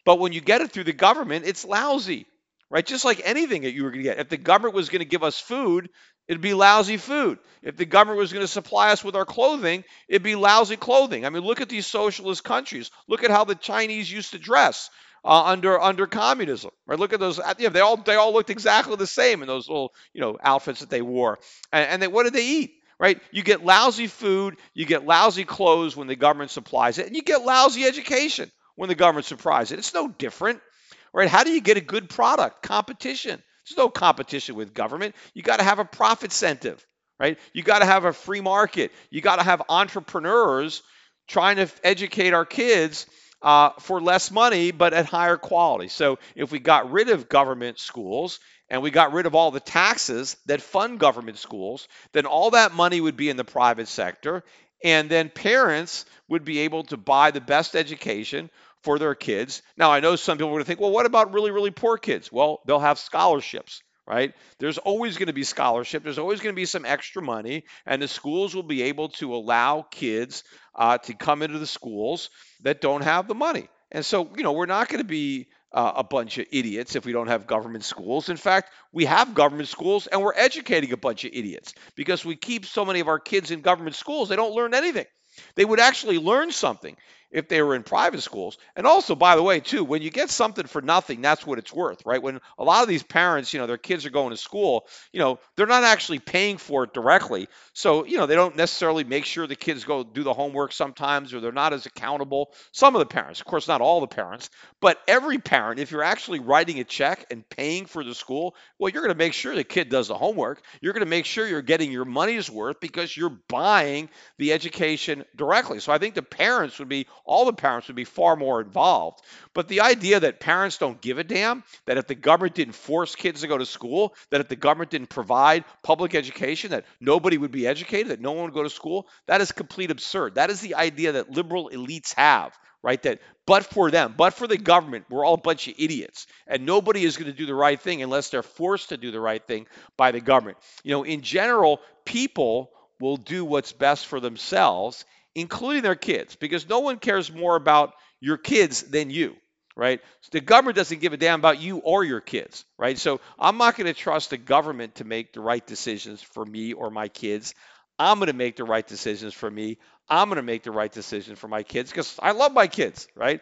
But when you get it through the government, it's lousy, right? Just like anything that you were going to get. If the government was going to give us food, it'd be lousy food. If the government was going to supply us with our clothing, it'd be lousy clothing. I mean, look at these socialist countries. Look at how the Chinese used to dress under communism, right? Look at those. They all looked exactly the same in those little outfits that they wore. What did they eat? Right? You get lousy food, you get lousy clothes when the government supplies it, and you get lousy education when the government supplies it. It's no different, right? How do you get a good product? Competition. There's no competition with government. You got to have a profit incentive, right? You got to have a free market. You got to have entrepreneurs trying to educate our kids for less money, but at higher quality. So if we got rid of government schools and we got rid of all the taxes that fund government schools, then all that money would be in the private sector. And then parents would be able to buy the best education for their kids. Now, I know some people are going to think, well, what about really, really poor kids? Well, they'll have scholarships, right? There's always going to be scholarship. There's always going to be some extra money, and the schools will be able to allow kids to come into the schools that don't have the money. And so, we're not going to be a bunch of idiots if we don't have government schools. In fact, we have government schools and we're educating a bunch of idiots because we keep so many of our kids in government schools, they don't learn anything. They would actually learn something if they were in private schools. And also, by the way, too, when you get something for nothing, that's what it's worth, right? When a lot of these parents, their kids are going to school, they're not actually paying for it directly. So, they don't necessarily make sure the kids go do the homework sometimes, or they're not as accountable. Some of the parents, of course, not all the parents, but every parent, if you're actually writing a check and paying for the school, well, you're going to make sure the kid does the homework. You're going to make sure you're getting your money's worth because you're buying the education directly. So I think all the parents would be far more involved. But the idea that parents don't give a damn, that if the government didn't force kids to go to school, that if the government didn't provide public education, that nobody would be educated, that no one would go to school, that is complete absurd. That is the idea that liberal elites have, right? That but for them, but for the government, we're all a bunch of idiots. And nobody is going to do the right thing unless they're forced to do the right thing by the government. In general, people will do what's best for themselves, including their kids, because no one cares more about your kids than you, right? The government doesn't give a damn about you or your kids, right? So I'm not going to trust the government to make the right decisions for me or my kids. I'm going to make the right decisions for me. I'm going to make the right decision for my kids because I love my kids, right?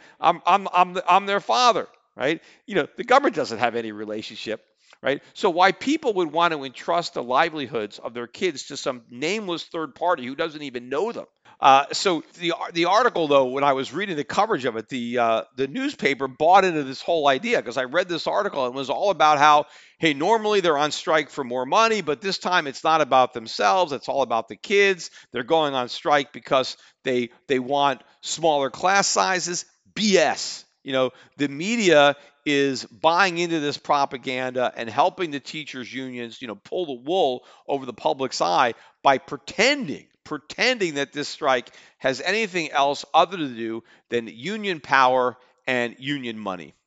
I'm their father, right? The government doesn't have any relationship, right? So why people would want to entrust the livelihoods of their kids to some nameless third party who doesn't even know them? So the article, though, when I was reading the coverage of it, the newspaper bought into this whole idea because I read this article and it was all about how, hey, normally they're on strike for more money, but this time it's not about themselves. It's all about the kids. They're going on strike because they want smaller class sizes. BS. The media is buying into this propaganda and helping the teachers unions, pull the wool over the public's eye by pretending that this strike has anything else other to do than union power and union money.